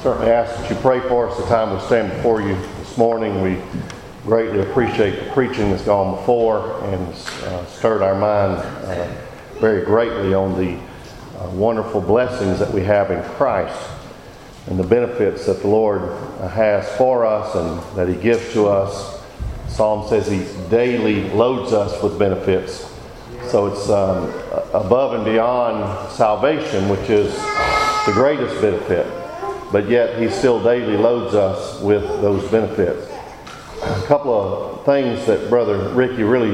Certainly ask that you pray for us the time we stand before you this morning. We greatly appreciate the preaching that's gone before and stirred our mind very greatly on the wonderful blessings that we have in Christ and the benefits that the Lord has for us and that He gives to us. Psalm says He daily loads us with benefits. So it's above and beyond salvation, which is the greatest benefit. But yet He still daily loads us with those benefits. A couple of things that Brother Ricky really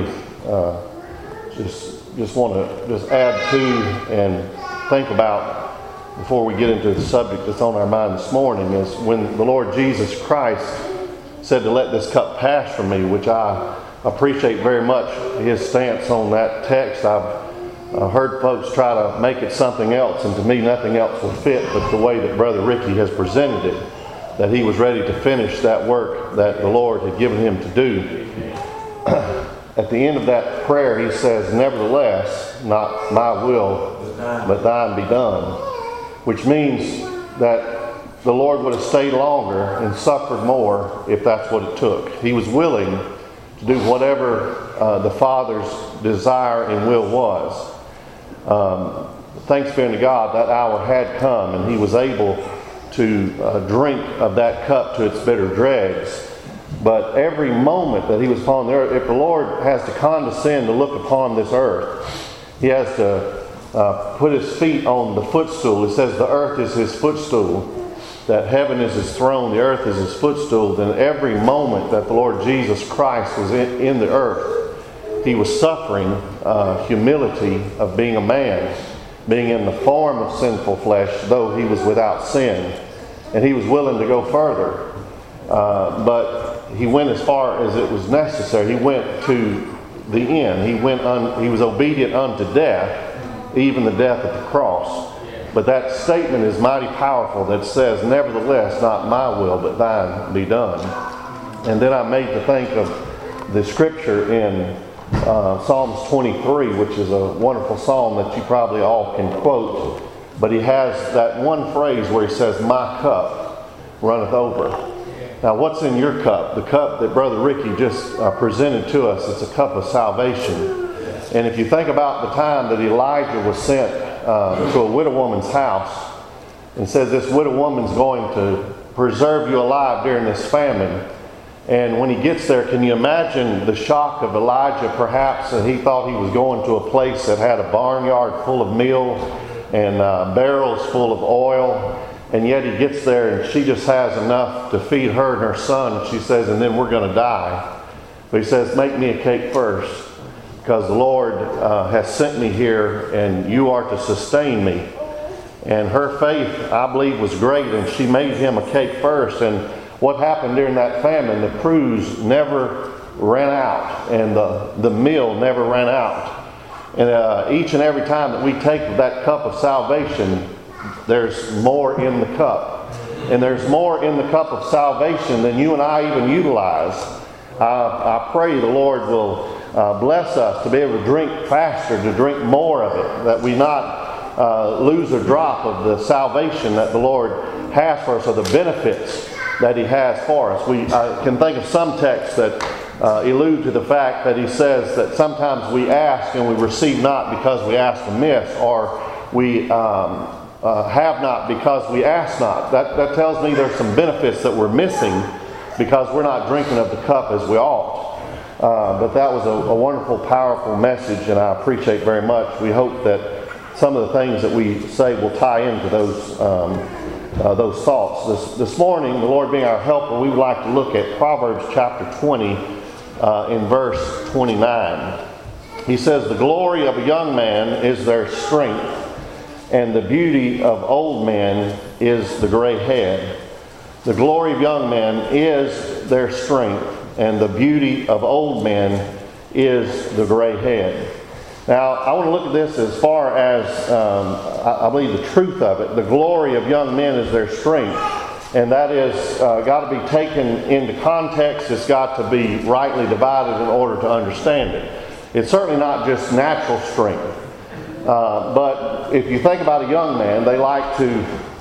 just want to add to and think about before we get into the subject that's on our mind this morning is when the Lord Jesus Christ said to let this cup pass from me, which I appreciate very much His stance on that text. I've heard folks try to make it something else, and to me nothing else will fit but the way that Brother Ricky has presented it, that he was ready to finish that work that the Lord had given him to do. At the end of that prayer he says, "Nevertheless, not my will, but thine be done," which means that the Lord would have stayed longer and suffered more if that's what it took. He was willing to do whatever the Father's desire and will was. Thanks be unto God, that hour had come and He was able to drink of that cup to its bitter dregs. But every moment that He was upon the earth, if the Lord has to condescend to look upon this earth, He has to put His feet on the footstool. It says the earth is His footstool, that heaven is His throne, the earth is His footstool. Then every moment that the Lord Jesus Christ was in the earth, He was suffering humility of being a man, being in the form of sinful flesh, though He was without sin. And He was willing to go further. But He went as far as it was necessary. He went to the end. He was obedient unto death, even the death of the cross. But that statement is mighty powerful that says, "Nevertheless, not my will, but thine be done." And then I'm made to think of the scripture in Psalms 23, which is a wonderful psalm that you probably all can quote. But he has that one phrase where he says, "My cup runneth over." Now what's in your cup? The cup that Brother Ricky just presented to us, it's a cup of salvation. And if you think about the time that Elijah was sent to a widow woman's house, and says this widow woman's going to preserve you alive during this famine. And when he gets there, can you imagine the shock of Elijah perhaps? And he thought he was going to a place that had a barnyard full of meal and barrels full of oil. And yet he gets there and she just has enough to feed her and her son. And she says, "And then we're going to die." But he says, "Make me a cake first, because the Lord has sent me here and you are to sustain me." And her faith, I believe, was great, and she made him a cake first. And what happened during that famine, the cruse never ran out and the meal never ran out. And each and every time that we take that cup of salvation, there's more in the cup. And there's more in the cup of salvation than you and I even utilize. I pray the Lord will bless us to be able to drink faster, to drink more of it, that we not lose a drop of the salvation that the Lord has for us, or the benefits that He has for us. I can think of some texts that allude to the fact that He says that sometimes we ask and we receive not because we ask amiss, or we have not because we ask not. That tells me there's some benefits that we're missing because we're not drinking of the cup as we ought. But that was a wonderful, powerful message, and I appreciate very much. We hope that some of the things that we say will tie into those thoughts. This morning, the Lord being our helper, we would like to look at Proverbs chapter 20 in verse 29. He says, "The glory of a young man is their strength, and the beauty of old men is the gray head." The glory of young men is their strength, and the beauty of old men is the gray head. Now, I want to look at this as far as I believe the truth of it. The glory of young men is their strength, and that is got to be taken into context. It's got to be rightly divided in order to understand it. It's certainly not just natural strength. But if you think about a young man, they like to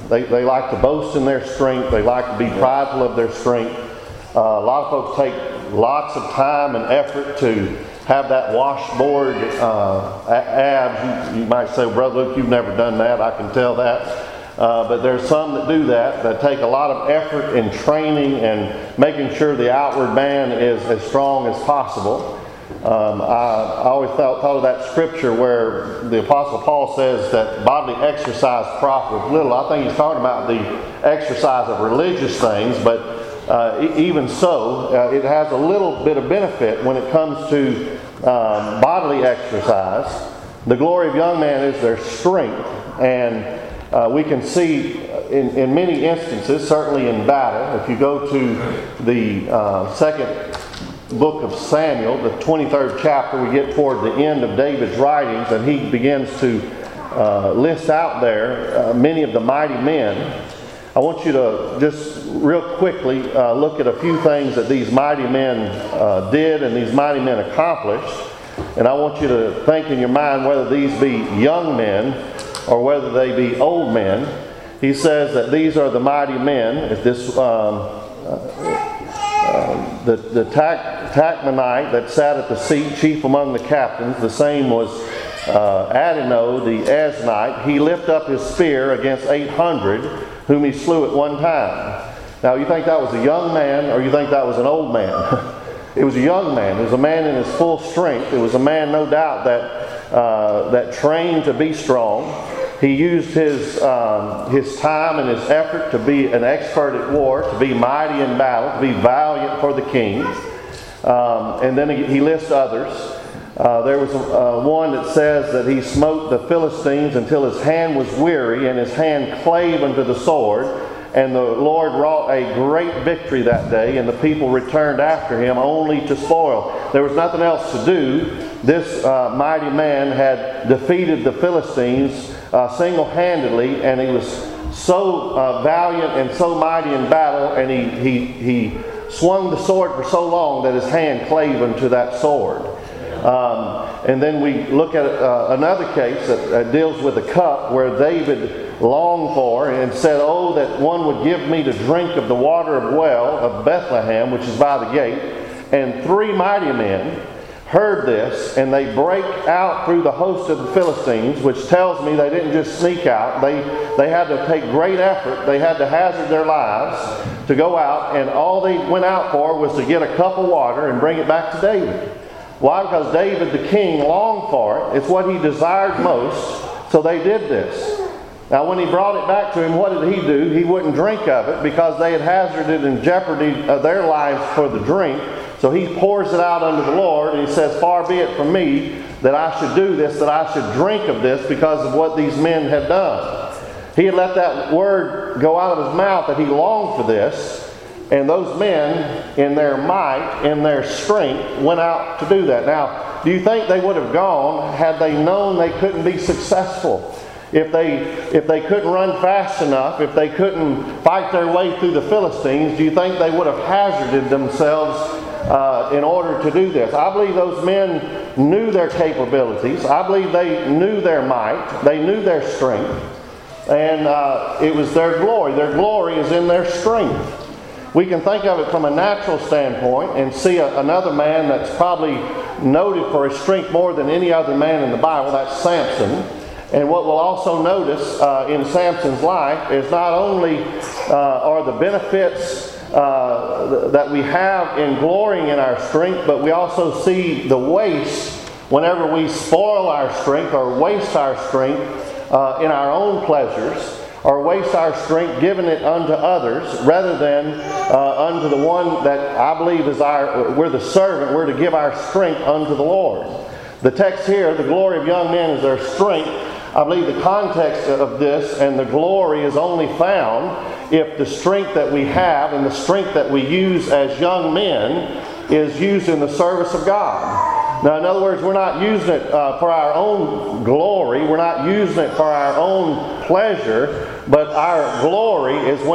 They like to boast in their strength. They like to be prideful of their strength. A lot of folks take lots of time and effort to have that washboard abs. You might say, Brother Luke, you've never done that. I can tell that. But there's some that do that take a lot of effort in training and making sure the outward man is as strong as possible. I always thought of that scripture where the Apostle Paul says that bodily exercise profiteth little. I think he's talking about the exercise of religious things, but even so, it has a little bit of benefit when it comes to bodily exercise. The glory of young man is their strength, and we can see in many instances, certainly in battle, if you go to the second book of Samuel, the 23rd chapter, we get toward the end of David's writings, and he begins to list out there many of the mighty men. I want you to just real quickly look at a few things that these mighty men did and these mighty men accomplished. And I want you to think in your mind whether these be young men or whether they be old men. He says that these are the mighty men. If this the Tachmonite that sat at the seat, chief among the captains, the same was Adino the Asnite. He lifted up his spear against 800, whom he slew at one time. Now, you think that was a young man, or you think that was an old man? It was a young man. It was a man in his full strength. It was a man, no doubt, that trained to be strong. He used his time and his effort to be an expert at war, to be mighty in battle, to be valiant for the king. And then he lists others. There was one that says that he smote the Philistines until his hand was weary and his hand clave unto the sword. And the Lord wrought a great victory that day, and the people returned after him only to spoil. There was nothing else to do. This mighty man had defeated the Philistines single-handedly, and he was so valiant and so mighty in battle, and he swung the sword for so long that his hand clave unto that sword. And then we look at another case that deals with a cup where David longed for and said, "Oh, that one would give me to drink of the water of well of Bethlehem, which is by the gate." And 3 mighty men heard this, and they break out through the host of the Philistines, which tells me they didn't just sneak out. They had to take great effort. They had to hazard their lives to go out, and all they went out for was to get a cup of water and bring it back to David. Why? Because David the king longed for it. It's what he desired most, so they did this. Now when he brought it back to him, what did he do? He wouldn't drink of it because they had hazarded in jeopardy their lives for the drink. So he pours it out unto the Lord, and he says, "Far be it from me that I should do this, that I should drink of this because of what these men had done." He had let that word go out of his mouth that he longed for this. And those men, in their might, in their strength, went out to do that. Now, do you think they would have gone had they known they couldn't be successful? If they couldn't run fast enough, if they couldn't fight their way through the Philistines, do you think they would have hazarded themselves in order to do this? I believe those men knew their capabilities. I believe they knew their might. They knew their strength. And it was their glory. Their glory is in their strength. We can think of it from a natural standpoint and see another man that's probably noted for his strength more than any other man in the Bible. That's Samson. And what we'll also notice in Samson's life is not only are the benefits that we have in glorying in our strength, but we also see the waste whenever we spoil our strength or waste our strength in our own pleasures, or waste our strength giving it unto others rather than unto the one that I believe is we're the servant. We're to give our strength unto the Lord. The text here, the glory of young men is their strength. I believe the context of this and the glory is only found if the strength that we have and the strength that we use as young men is used in the service of God. Now, in other words, we're not using it for our own glory. We're not using it for our own pleasure. But our glory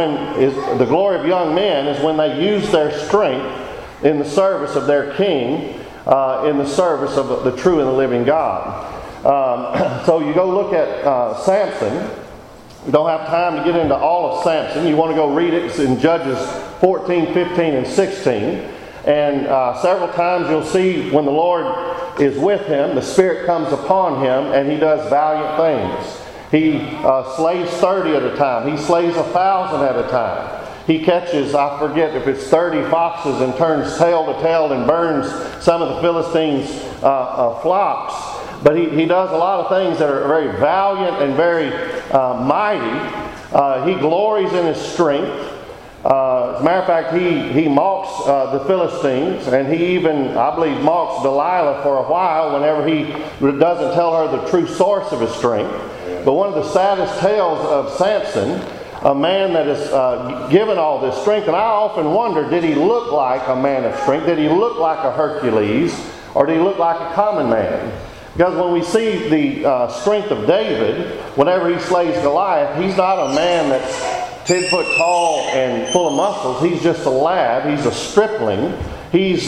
the glory of young men is when they use their strength in the service of their King, in the service of the true and the living God. So you go look at Samson. We don't have time to get into all of Samson. You want to go read it. It's in Judges 14, 15, and 16. And several times you'll see when the Lord is with him, the Spirit comes upon him, and he does valiant things. He slays 30 at a time. He slays 1,000 at a time. He catches, I forget if it's 30 foxes and turns tail to tail and burns some of the Philistines' flocks. But he does a lot of things that are very valiant and very mighty. He glories in his strength. As a matter of fact, he mocks the Philistines, and he even, I believe, mocks Delilah for a while whenever he doesn't tell her the true source of his strength. But one of the saddest tales of Samson, a man that is given all this strength, and I often wonder, did he look like a man of strength? Did he look like a Hercules? Or did he look like a common man? Because when we see the strength of David, whenever he slays Goliath, he's not a man that's 10 foot tall and full of muscles. He's just a lad. He's a stripling. He's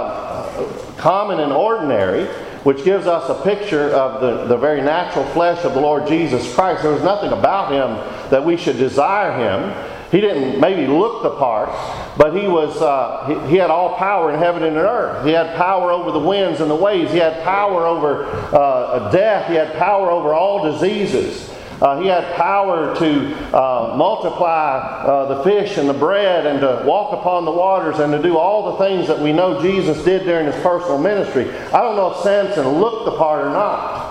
common and ordinary, which gives us a picture of the very natural flesh of the Lord Jesus Christ. There was nothing about him that we should desire him. He didn't maybe look the part, but he was he had all power in heaven and in earth. He had power over the winds and the waves. He had power over death. He had power over all diseases. He had power to multiply the fish and the bread and to walk upon the waters and to do all the things that we know Jesus did during his personal ministry. I don't know if Samson looked the part or not.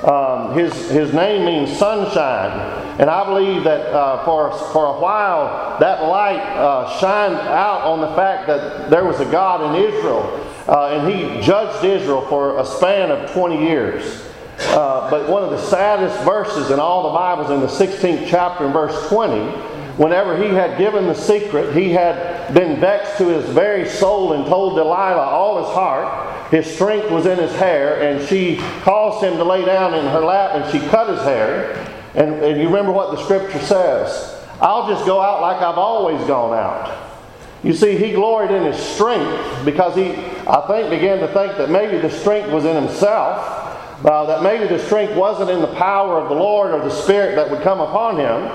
His name means sunshine. And I believe that for a while that light shined out on the fact that there was a God in Israel. And he judged Israel for a span of 20 years. But one of the saddest verses in all the Bible is in the 16th chapter and verse 20. Whenever he had given the secret, he had been vexed to his very soul and told Delilah all his heart. His strength was in his hair, and she caused him to lay down in her lap, and she cut his hair. And you remember what the scripture says. I'll just go out like I've always gone out. You see, he gloried in his strength because he, I think, began to think that maybe the strength was in himself. That maybe the strength wasn't in the power of the Lord or the Spirit that would come upon him.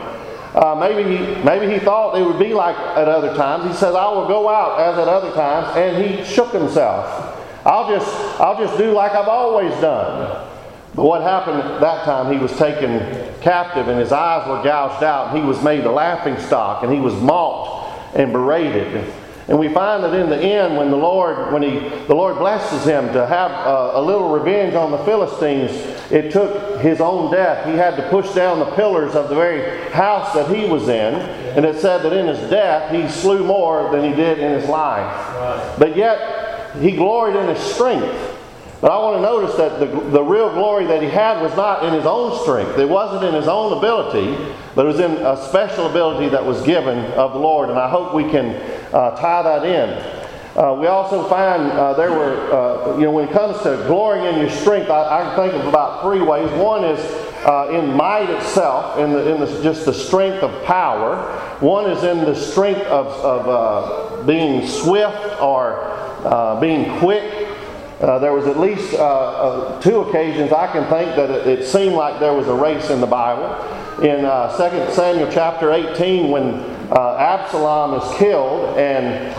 Maybe he thought it would be like at other times. He says, I will go out as at other times. And he shook himself. I'll just do like I've always done. But what happened at that time, he was taken captive and his eyes were gouged out. And he was made a laughingstock and he was mocked and berated. And we find that in the end, when the Lord blesses him to have a little revenge on the Philistines, it took his own death. He had to push down the pillars of the very house that he was in. And it said that in his death, he slew more than he did in his life. Right. But yet, he gloried in his strength. But I want to notice that the real glory that he had was not in his own strength. It wasn't in his own ability, but it was in a special ability that was given of the Lord. And I hope we can tie that in. We also find there were, when it comes to glorying in your strength, I can think of about three ways. One is in might itself, just the strength of power. One is in the strength of being swift or being quick. There was at least 2 occasions I can think that it seemed like there was a race in the Bible. In 2 Samuel chapter 18, when Absalom is killed and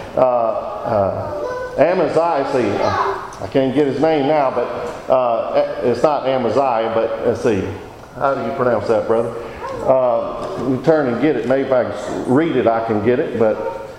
Amaziah, I can't get his name now, but it's not Amaziah, but let's see. How do you pronounce that, brother? We turn and get it. Maybe if I can read it, I can get it. But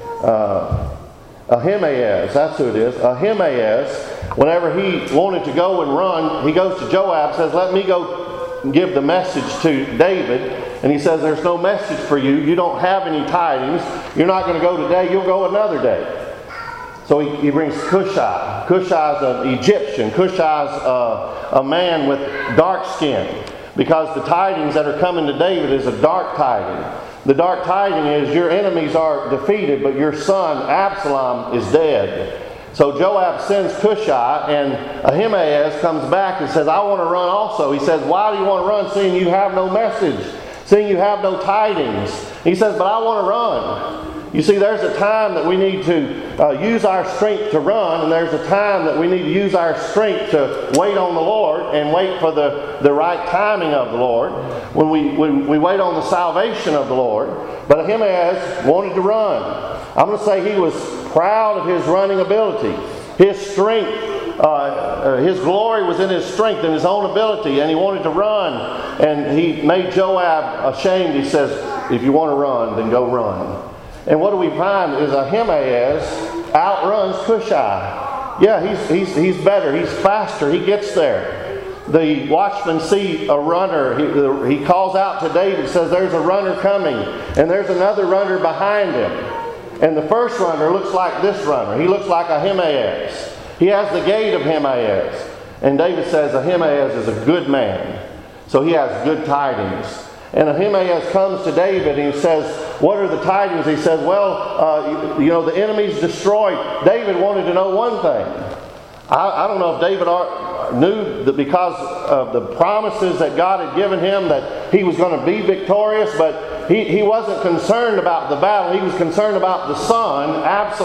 Ahimaaz, that's who it is. Ahimaaz, whenever he wanted to go and run, he goes to Joab and says, let me go give the message to David. And he says, there's no message for you. You don't have any tidings. You're not going to go today. You'll go another day. So he brings Cushai. Cushai's an Egyptian. Cushai's a man with dark skin. Because the tidings that are coming to David is a dark tiding. The dark tiding is your enemies are defeated, but your son Absalom is dead. So Joab sends Cushai, and Ahimaaz comes back and says, I want to run also. He says, why do you want to run, seeing you have no message, seeing you have no tidings? He says, but I want to run. You see, there's a time that we need to use our strength to run, and there's a time that we need to use our strength to wait on the Lord and wait for the right timing of the Lord, when we wait on the salvation of the Lord. But Ahimaaz wanted to run. I'm going to say he was proud of his running ability. His strength, his glory was in his strength and his own ability, and he wanted to run. And he made Joab ashamed. He says, if you want to run, then go run. And what do we find is Ahimaaz outruns Cushai. Yeah, he's better. He's faster. He gets there. The watchmen see a runner. He calls out to David, says, there's a runner coming. And there's another runner behind him. And the first runner looks like this runner. He looks like Ahimaaz. He has the gait of Ahimaaz. And David says Ahimaaz is a good man. So he has good tidings. And Ahimaaz comes to David and he says, what are the tidings? He says, well, the enemy's destroyed. David wanted to know one thing. I don't know if David knew that because of the promises that God had given him that he was going to be victorious, but he wasn't concerned about the battle. He was concerned about the son,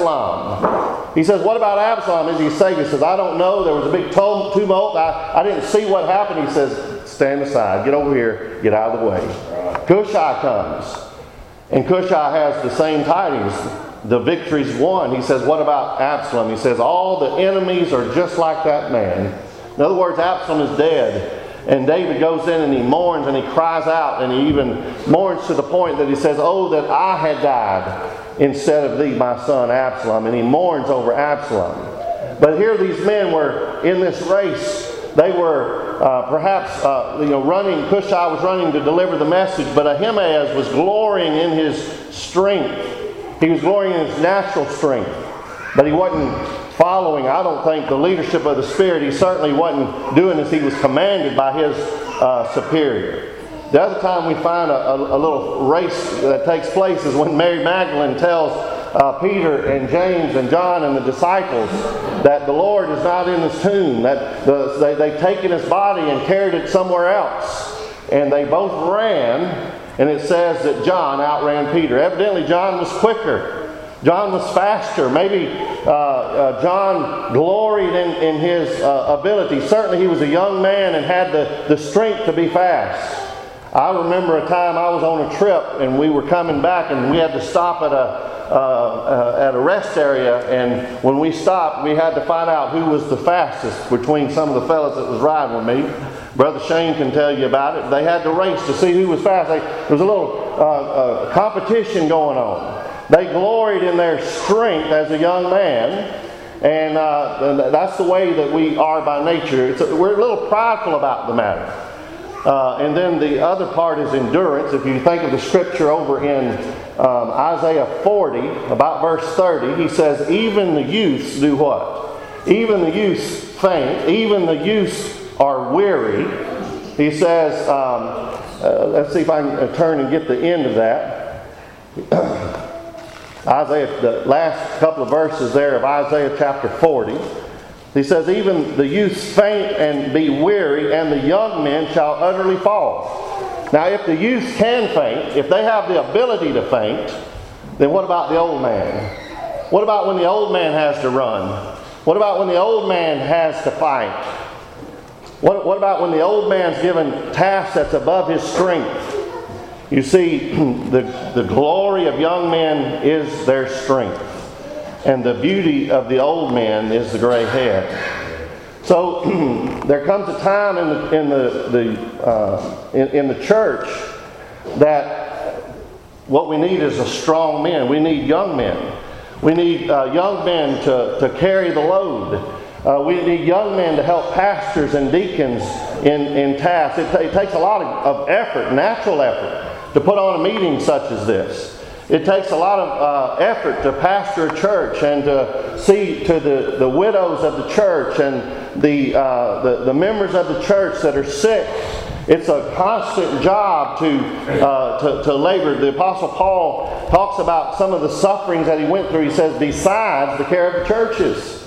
Absalom. He says, what about Absalom? Is he saved? He says, I don't know. There was a big tumult. I didn't see what happened. He says, stand aside. Get over here. Get out of the way. Cushai comes. And Cushai has the same tidings. The victory's won. He says, what about Absalom? He says, all the enemies are just like that man. In other words, Absalom is dead. And David goes in and he mourns and he cries out, and he even mourns to the point that he says, oh, that I had died instead of thee, my son Absalom. And he mourns over Absalom. But here these men were in this race. They were perhaps running. Cushai was running to deliver the message, but Ahimaaz was glorying in his strength. He was glorying in his natural strength. But he wasn't following, I don't think, the leadership of the Spirit. He certainly wasn't doing as he was commanded by his superior. The other time we find a little race that takes place is when Mary Magdalene tells Peter and James and John and the disciples that the Lord is not in his tomb, that they've taken his body and carried it somewhere else. And they both ran, and it says that John outran Peter. Evidently John was quicker. John was faster. Maybe John gloried in his ability. Certainly he was a young man and had the strength to be fast. I remember a time I was on a trip and we were coming back and we had to stop at a rest area, and when we stopped we had to find out who was the fastest between some of the fellas that was riding with me. Brother Shane can tell you about it. They had to race to see who was fast. There was a little competition going on. They gloried in their strength as a young man, and that's the way that we are by nature. We're a little prideful about the matter. And then the other part is endurance. If you think of the scripture over in Isaiah 40, about verse 30, he says, even the youths do what? Even the youths faint. Even the youths are weary. He says, let's see if I can turn and get the end of that. Isaiah, the last couple of verses there of Isaiah chapter 40. He says, even the youths faint and be weary, and the young men shall utterly fall. Now, if the youth can faint, if they have the ability to faint, then what about the old man? What about when the old man has to run? What about when the old man has to fight? What about when the old man's given tasks that's above his strength? You see, the glory of young men is their strength. And the beauty of the old man is the gray head. So there comes a time in the church that what we need is a strong man. We need young men. We need young men to carry the load. We need young men to help pastors and deacons in tasks. It takes a lot of effort, natural effort, to put on a meeting such as this. It takes a lot of effort to pastor a church and to see to the widows of the church and the members of the church that are sick. It's a constant job to labor. The Apostle Paul talks about some of the sufferings that he went through. He says, besides the care of the churches.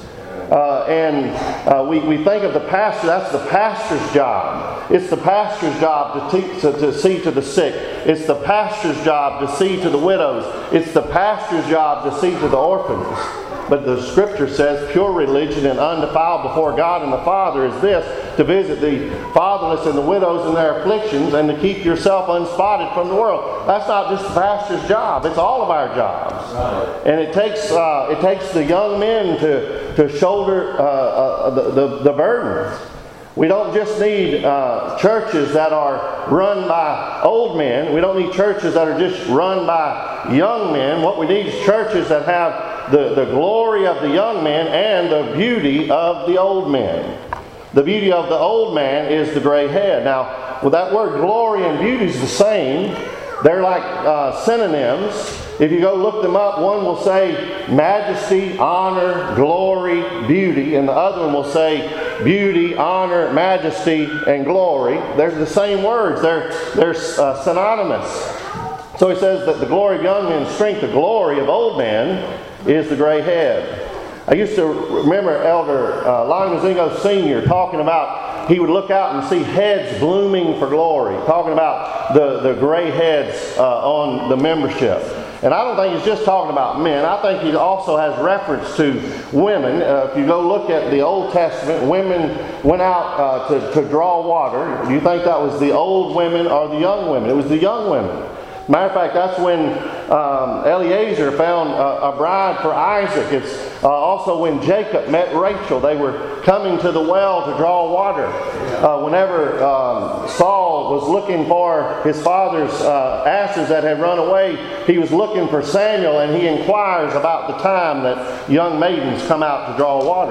We think of the pastor, that's the pastor's job. It's the pastor's job to see to the sick. It's the pastor's job to see to the widows. It's the pastor's job to see to the orphans. But the Scripture says pure religion and undefiled before God and the Father is this, to visit the fatherless and the widows in their afflictions and to keep yourself unspotted from the world. That's not just the pastor's job. It's all of our jobs. Right. And it takes the young men to shoulder the burden. We don't just need churches that are run by old men. We don't need churches that are just run by young men. What we need is churches that have the glory of the young man and the beauty of the old man. The beauty of the old man is the gray head. Now, with that word glory and beauty is the same. They're like synonyms. If you go look them up, one will say majesty, honor, glory, beauty, and the other one will say beauty, honor, majesty, and glory. They're the same words. They're synonymous. So he says that the glory of young men's strength, the glory of old men, is the gray head. I used to remember Elder Lonnie Mazingo Sr. talking about, he would look out and see heads blooming for glory, talking about the gray heads on the membership. And I don't think he's just talking about men. I think he also has reference to women. If you go look at the Old Testament, women went out to draw water. Do you think that was the old women or the young women? It was the young women. Matter of fact, that's when Eliezer found a bride for Isaac. It's also when Jacob met Rachel. They were coming to the well to draw water. Whenever Saul was looking for his father's asses that had run away, he was looking for Samuel, and he inquires about the time that young maidens come out to draw water.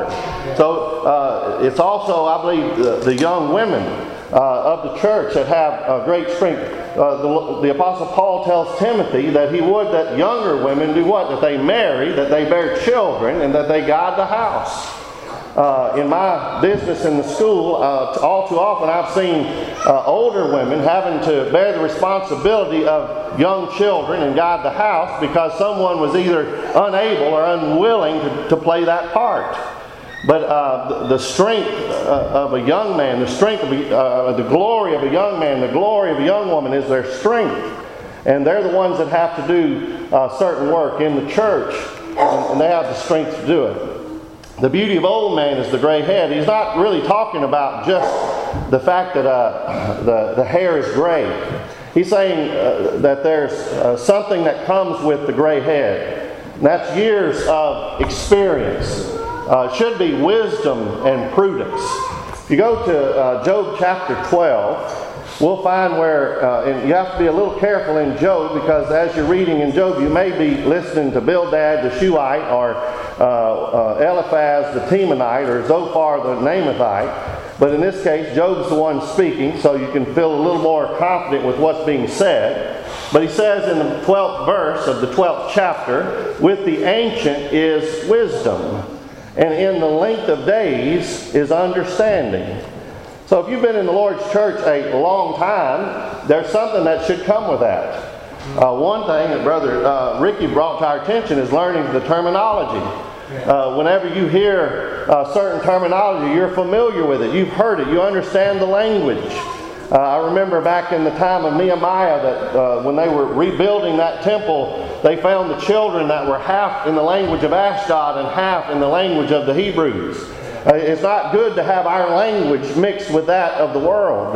So it's also, I believe, the young women of the church that have great strength. The Apostle Paul tells Timothy that he would that younger women do what? That they marry, that they bear children, and that they guide the house. In my business in the school, all too often I've seen older women having to bear the responsibility of young children and guide the house because someone was either unable or unwilling to play that part. But the strength of a young man, the strength of the glory of a young man, the glory of a young woman is their strength. And they're the ones that have to do certain work in the church, and they have the strength to do it. The beauty of old man is the gray head. He's not really talking about just the fact that the hair is gray. He's saying that there's something that comes with the gray head. And that's years of experience. It should be wisdom and prudence. If you go to Job chapter 12, we'll find where, and you have to be a little careful in Job, because as you're reading in Job, you may be listening to Bildad the Shuhite, or Eliphaz the Temanite, or Zophar the Naamathite. But in this case, Job's the one speaking, so you can feel a little more confident with what's being said. But he says in the 12th verse of the 12th chapter, with the ancient is wisdom, and in the length of days is understanding. So if you've been in the Lord's church a long time, there's something that should come with that. One thing that Brother Ricky brought to our attention is learning the terminology. Whenever you hear certain terminology, you're familiar with it. You've heard it. You understand the language. I remember back in the time of Nehemiah that when they were rebuilding that temple, they found the children that were half in the language of Ashdod and half in the language of the Hebrews. It's not good to have our language mixed with that of the world.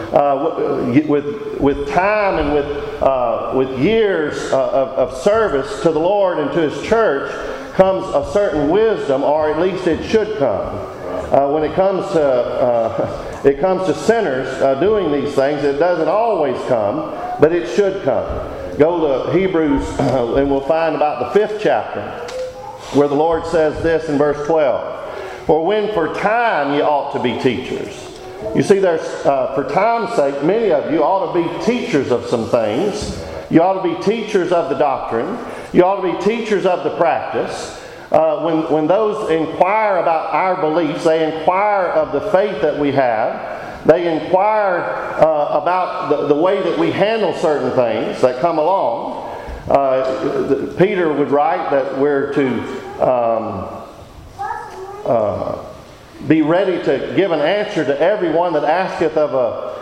With time and with years of service to the Lord and to His church comes a certain wisdom, or at least it should come. When it comes to sinners doing these things, it doesn't always come, but it should come. Go to Hebrews and we'll find about the 5th chapter where the Lord says this in verse 12. For when for time ye ought to be teachers. You see, there's for time's sake, many of you ought to be teachers of some things. You ought to be teachers of the doctrine. You ought to be teachers of the practice. When those inquire about our beliefs, they inquire of the faith that we have. They inquire about the way that we handle certain things that come along. Peter would write that we're to be ready to give an answer to everyone that asketh of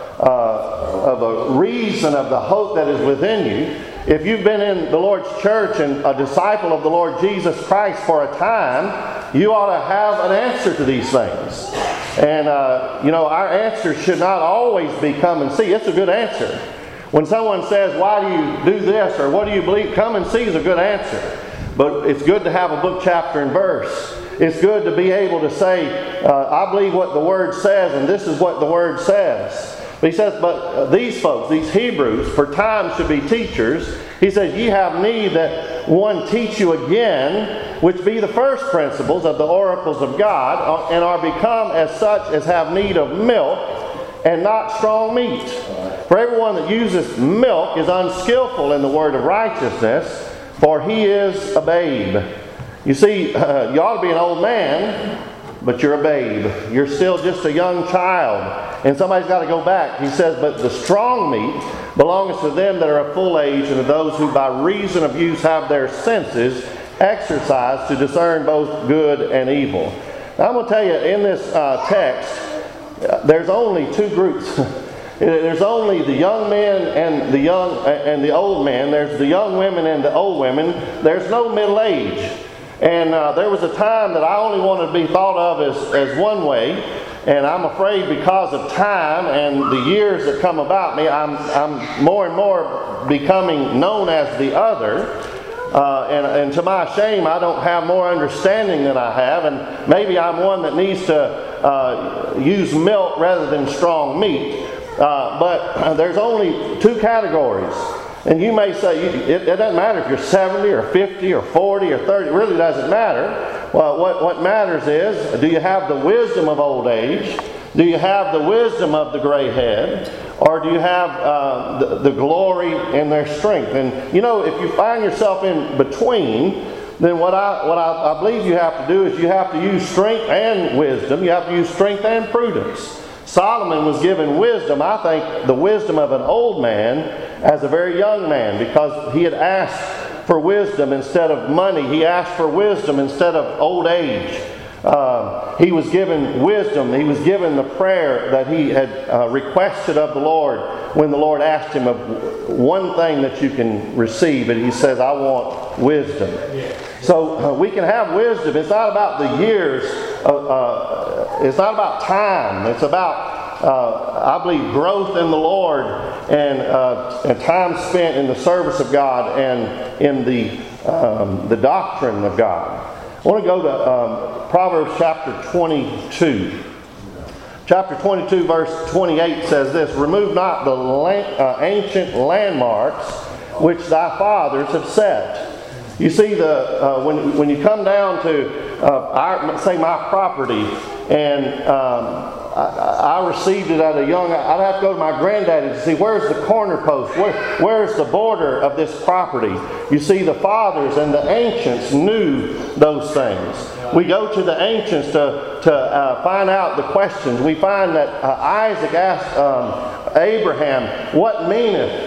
a reason of the hope that is within you. If you've been in the Lord's church and a disciple of the Lord Jesus Christ for a time, you ought to have an answer to these things. And, our answer should not always be come and see. It's a good answer. When someone says, why do you do this, or what do you believe, come and see is a good answer. But it's good to have a book, chapter, and verse. It's good to be able to say, I believe what the Word says, and this is what the Word says. But he says, but these folks, these Hebrews, for time should be teachers. He says, ye have need that one teach you again, which be the first principles of the oracles of God, and are become as such as have need of milk, and not strong meat. For everyone that uses milk is unskillful in the word of righteousness, for he is a babe. You see, you ought to be an old man, but you're a babe. You're still just a young child. And somebody's got to go back. He says, but the strong meat belongs to them that are of full age, and to those who by reason of use have their senses exercised to discern both good and evil. Now, I'm going to tell you, in this text, there's only two groups. There's only the young men and the old men. There's the young women and the old women. There's no middle age. And there was a time that I only wanted to be thought of as one way, and I'm afraid because of time and the years that come about me, I'm more and more becoming known as the other. And to my shame, I don't have more understanding than I have, and maybe I'm one that needs to use milk rather than strong meat. But there's only two categories. And you may say, it doesn't matter if you're 70 or 50 or 40 or 30. It really doesn't matter. Well, what matters is, do you have the wisdom of old age? Do you have the wisdom of the gray head? Or do you have the glory in their strength? And, if you find yourself in between, then what I believe you have to do is you have to use strength and wisdom. You have to use strength and prudence. Solomon was given wisdom, I think, the wisdom of an old man as a very young man, because he had asked for wisdom instead of money. He asked for wisdom instead of old age. He was given wisdom. He was given the prayer that he had requested of the Lord when the Lord asked him of one thing that you can receive, and he says, I want wisdom. So we can have wisdom. It's not about the years. It's not about time. It's about, I believe, growth in the Lord and time spent in the service of God and in the doctrine of God. I want to go to Proverbs chapter 22. Chapter 22 verse 28 says this, remove not the ancient landmarks which thy fathers have set. You see, when you come down to say my property, and I received it at a young, I'd have to go to my granddaddy to see where's the corner post, where's the border of this property. You see, the fathers and the ancients knew those things. We go to the ancients to find out the questions. We find that Isaac asked Abraham, what meaneth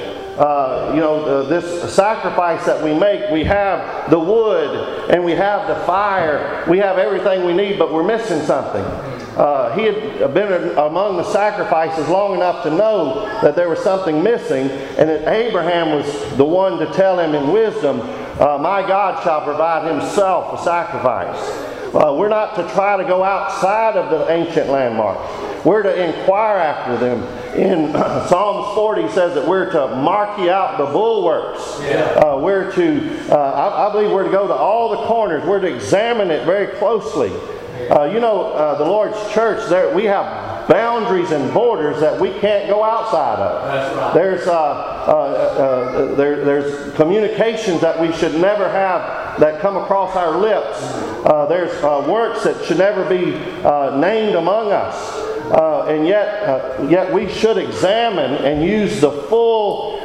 this sacrifice that we make? We have the wood and we have the fire. We have everything we need, but we're missing something. He had been among the sacrifices long enough to know that there was something missing, and that Abraham was the one to tell him in wisdom, my God shall provide himself a sacrifice. We're not to try to go outside of the ancient landmarks. We're to inquire after them. In Psalms 40 says that we're to mark ye out the bulwarks. We're to, I believe we're to go to all the corners. We're to examine it very closely. The Lord's church, we have boundaries and borders that we can't go outside of. That's right. There's communications that we should never have that come across our lips. There's works that should never be named among us. And yet we should examine and use the full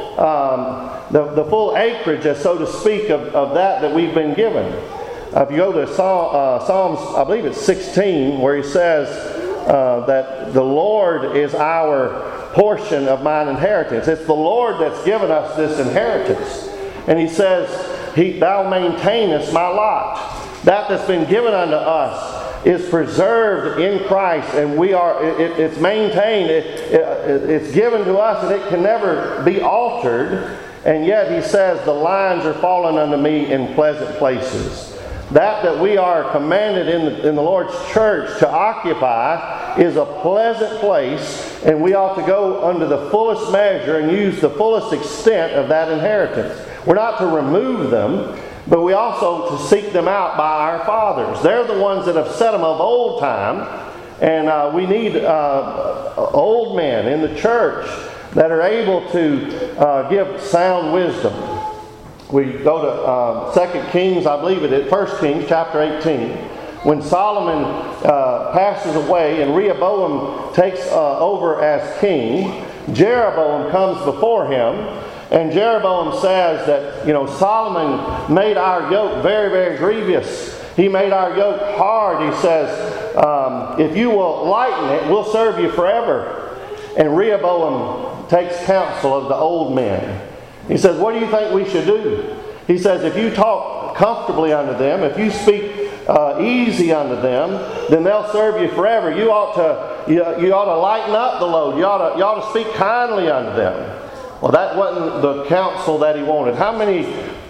acreage, so to speak, of that we've been given. If you go to Psalms, I believe it's 16, where he says that the Lord is our portion of mine inheritance. It's the Lord that's given us this inheritance. And he says, thou maintainest my lot. That's been given unto us. is preserved in Christ, and it's maintained, it's given to us, and it can never be altered. And yet he says, the lines are fallen unto me in pleasant places. That we are commanded in the Lord's church to occupy is a pleasant place, and we ought to go under the fullest measure and use the fullest extent of that inheritance. We're not to remove them, but we also to seek them out by our fathers. They're the ones that have set them of old time, and we need old men in the church that are able to give sound wisdom. We go to 2 Kings, I believe it is, 1 Kings chapter 18. When Solomon passes away and Rehoboam takes over as king, Jeroboam comes before him, and Jeroboam says that, Solomon made our yoke very, very grievous. He made our yoke hard. He says, if you will lighten it, we'll serve you forever. And Rehoboam takes counsel of the old men. He says, what do you think we should do? He says, if you talk comfortably unto them, if you speak easy unto them, then they'll serve you forever. You ought to lighten up the load. You ought to speak kindly unto them. Well, that wasn't the counsel that he wanted. How many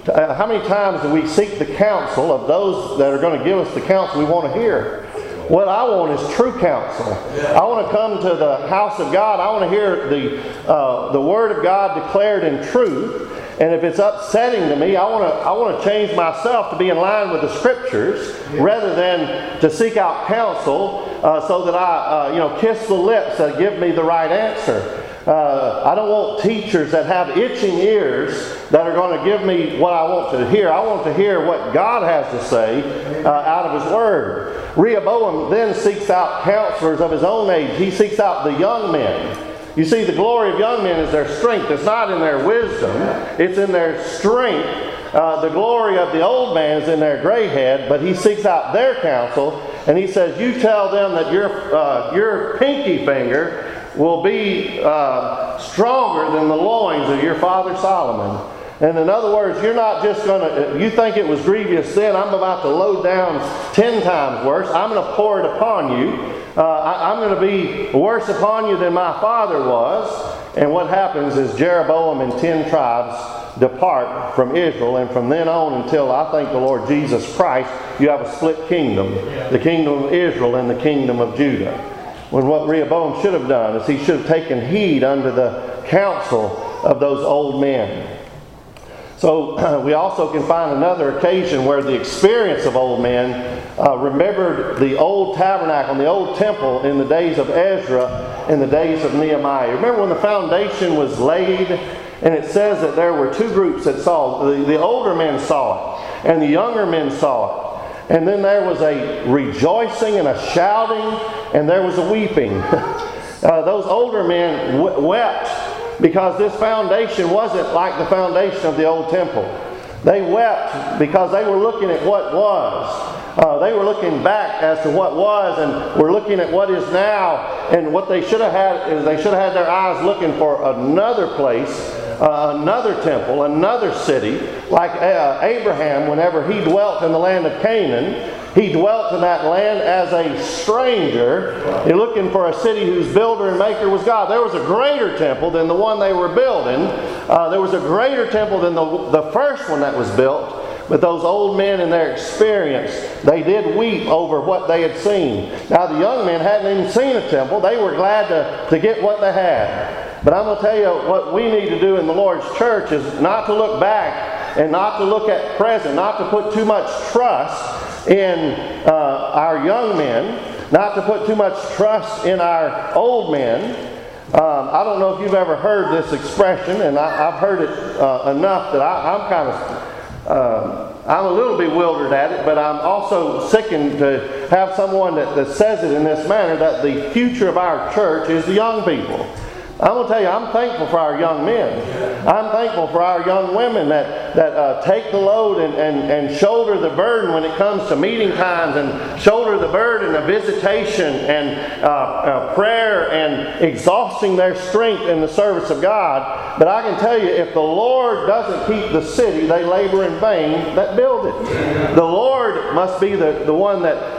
times do we seek the counsel of those that are going to give us the counsel we want to hear? What I want is true counsel. I want to come to the house of God. I want to hear the Word of God declared in truth. And if it's upsetting to me, I want to change myself to be in line with the Scriptures rather than to seek out counsel so that I kiss the lips that give me the right answer. I don't want teachers that have itching ears that are going to give me what I want to hear. I want to hear what God has to say out of His Word. Rehoboam then seeks out counselors of his own age. He seeks out the young men. You see, the glory of young men is their strength. It's not in their wisdom. It's in their strength. The glory of the old man is in their gray head, but he seeks out their counsel, and he says, you tell them that your pinky finger will be stronger than the loins of your father Solomon. And in other words, you're not just going to, you think it was grievous then, I'm about to load down 10 times worse. I'm going to pour it upon you. I'm going to be worse upon you than my father was. And what happens is Jeroboam and 10 tribes depart from Israel. And from then on until I think the Lord Jesus Christ, you have a split kingdom. The kingdom of Israel and the kingdom of Judah. When what Rehoboam should have done is he should have taken heed unto the counsel of those old men. So we also can find another occasion where the experience of old men remembered the old tabernacle and the old temple in the days of Ezra and the days of Nehemiah. Remember when the foundation was laid, and it says that there were two groups that saw it. The older men saw it, and the younger men saw it. And then there was a rejoicing and a shouting, and there was a weeping. Those older men wept because this foundation wasn't like the foundation of the old temple. They wept because they were looking at what was. They were looking back as to what was, and were looking at what is now. And what they should have had is they should have had their eyes looking for another place, another temple, another city. Like Abraham, whenever he dwelt in the land of Canaan, he dwelt in that land as a stranger, looking for a city whose builder and maker was God. There was a greater temple than the one they were building. There was a greater temple than the first one that was built. But those old men in their experience, they did weep over what they had seen. Now the young men hadn't even seen a temple. They were glad to get what they had. But I'm going to tell you what we need to do in the Lord's church is not to look back and not to look at present, not to put too much trust in our young men, not to put too much trust in our old men. I don't know if you've ever heard this expression, and I've heard it enough that I'm kind of I'm a little bewildered at it, but I'm also sickened to have someone that says it in this manner, that the future of our church is the young people. I'm going to tell you, I'm thankful for our young men. I'm thankful for our young women that take the load and shoulder the burden when it comes to meeting times, and shoulder the burden of visitation and prayer and exhausting their strength in the service of God. But I can tell you, if the Lord doesn't keep the city, they labor in vain that build it. The Lord must be the one that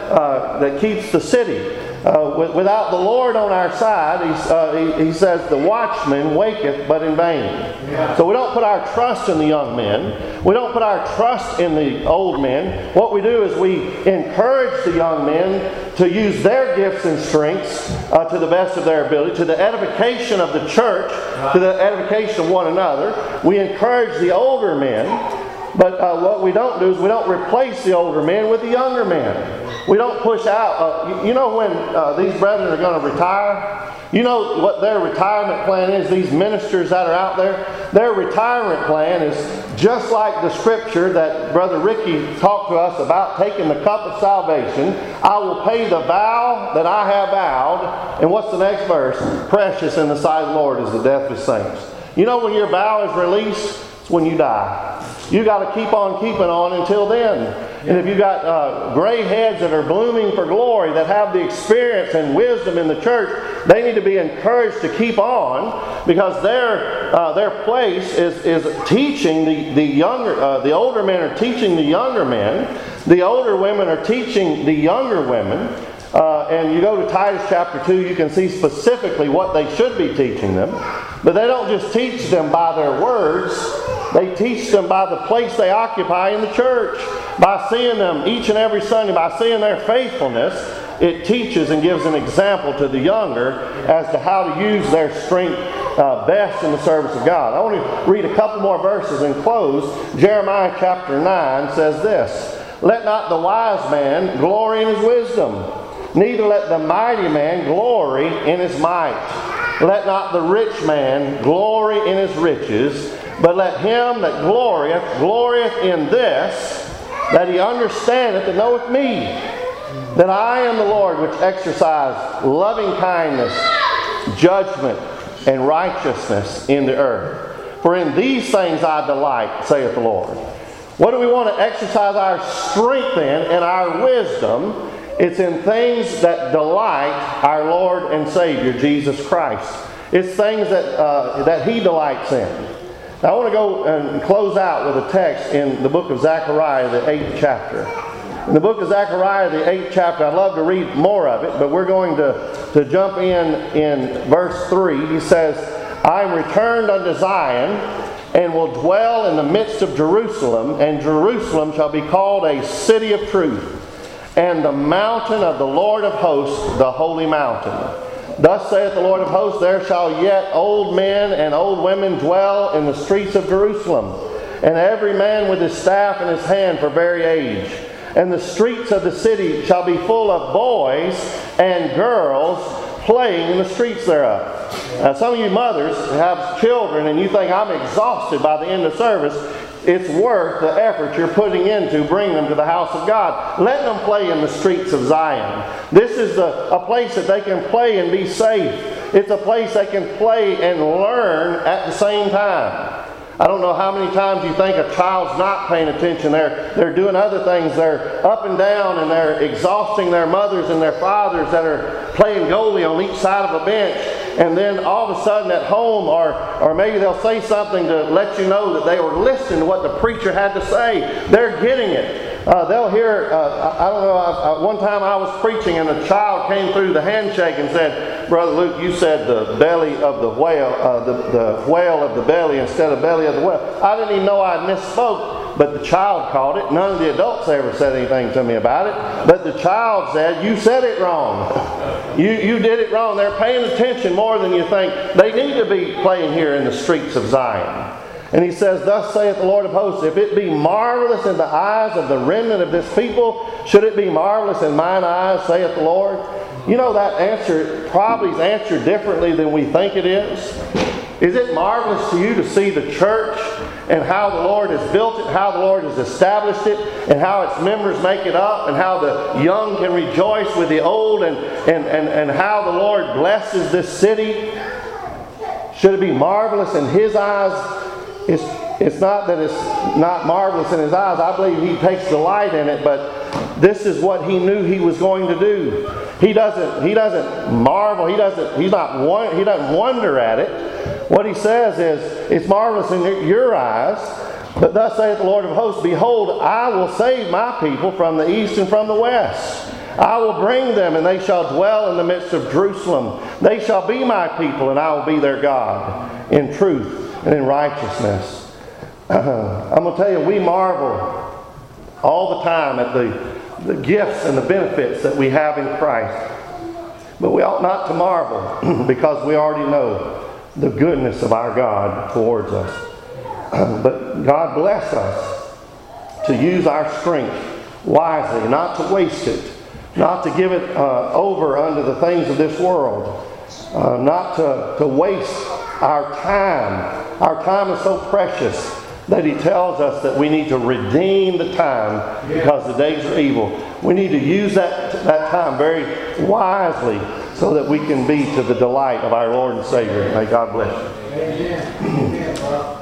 that keeps the city. Without the Lord on our side, he says, the watchman waketh but in vain. Yeah. So we don't put our trust in the young men. We don't put our trust in the old men. What we do is we encourage the young men to use their gifts and strengths to the best of their ability, to the edification of the church, to the edification of one another. We encourage the older men. But what we don't do is we don't replace the older men with the younger men. We don't push out. You know when these brethren are going to retire? You know what their retirement plan is? These ministers that are out there? Their retirement plan is just like the scripture that Brother Ricky talked to us about, taking the cup of salvation. I will pay the vow that I have vowed. And what's the next verse? Precious in the sight of the Lord is the death of his saints. You know when your vow is released? It's when you die. You got to keep on keeping on until then. And if you got gray heads that are blooming for glory, that have the experience and wisdom in the church, they need to be encouraged to keep on, because their place is teaching the younger. The older men are teaching the younger men. The older women are teaching the younger women. And you go to Titus chapter 2, you can see specifically what they should be teaching them. But they don't just teach them by their words. They teach them by the place they occupy in the church. By seeing them each and every Sunday, by seeing their faithfulness, it teaches and gives an example to the younger as to how to use their strength best in the service of God. I want to read a couple more verses and close. Jeremiah chapter 9 says this: "Let not the wise man glory in his wisdom, neither let the mighty man glory in his might. Let not the rich man glory in his riches, but let him that glorieth in this, that he understandeth and knoweth me, that I am the Lord which exercise loving kindness, judgment, and righteousness in the earth. For in these things I delight, saith the Lord." What do we want to exercise our strength in and our wisdom? It's in things that delight our Lord and Savior, Jesus Christ. It's things that He delights in. Now I want to go and close out with a text in the book of Zechariah, the 8th chapter. In the book of Zechariah, the 8th chapter, I'd love to read more of it, but we're going to jump in verse 3. He says, "I am returned unto Zion, and will dwell in the midst of Jerusalem, and Jerusalem shall be called a city of truth, and the mountain of the Lord of hosts, the holy mountain. Thus saith the Lord of hosts, there shall yet old men and old women dwell in the streets of Jerusalem, and every man with his staff in his hand for very age. And the streets of the city shall be full of boys and girls playing in the streets thereof." Now, some of you mothers have children and you think, I'm exhausted by the end of service. It's worth the effort you're putting into bringing them to the house of God. Let them play in the streets of Zion. This is a place that they can play and be safe. It's a place they can play and learn at the same time. I don't know how many times you think a child's not paying attention. They're doing other things. They're up and down and they're exhausting their mothers and their fathers that are playing goalie on each side of a bench. And then all of a sudden at home, or maybe they'll say something to let you know that they were listening to what the preacher had to say. They're getting it. They'll hear, I don't know, one time I was preaching and a child came through the handshake and said, "Brother Luke, you said the belly of the whale, the whale of the belly instead of belly of the whale." I didn't even know I misspoke, but the child caught it. None of the adults ever said anything to me about it. But the child said, "You said it wrong. You did it wrong." They're paying attention more than you think. They need to be playing here in the streets of Zion. And he says, "Thus saith the Lord of hosts, if it be marvelous in the eyes of the remnant of this people, should it be marvelous in mine eyes, saith the Lord?" You know, that answer probably is answered differently than we think it is. Is it marvelous to you to see the church and how the Lord has built it, how the Lord has established it, and how its members make it up, and how the young can rejoice with the old, and how the Lord blesses this city? Should it be marvelous in His eyes? It's not that it's not marvelous in His eyes. I believe He takes delight in it, but this is what He knew He was going to do. He doesn't marvel. He doesn't wonder at it. What He says is, it's marvelous in your eyes. But thus saith the Lord of hosts, behold, I will save my people from the east and from the west. I will bring them, and they shall dwell in the midst of Jerusalem. They shall be my people, and I will be their God, in truth and in righteousness. I'm going to tell you, we marvel all the time at the gifts and the benefits that we have in Christ. But we ought not to marvel because we already know the goodness of our God towards us. But God bless us to use our strength wisely, not to waste it, not to give it over unto the things of this world, not to waste our time. Our time is so precious that He tells us that we need to redeem the time because the days are evil. We need to use that time very wisely so that we can be to the delight of our Lord and Savior. May God bless you. Amen.